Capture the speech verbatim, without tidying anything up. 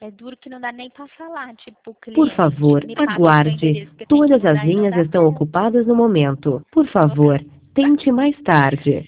É duro que não dá nem para falar, tipo, o Por cliente favor, me passa o seu aguarde. endereço que tem que Todas as mudar e não linhas dá estão certo. ocupadas no momento. Por Colocar. favor, tente mais tarde.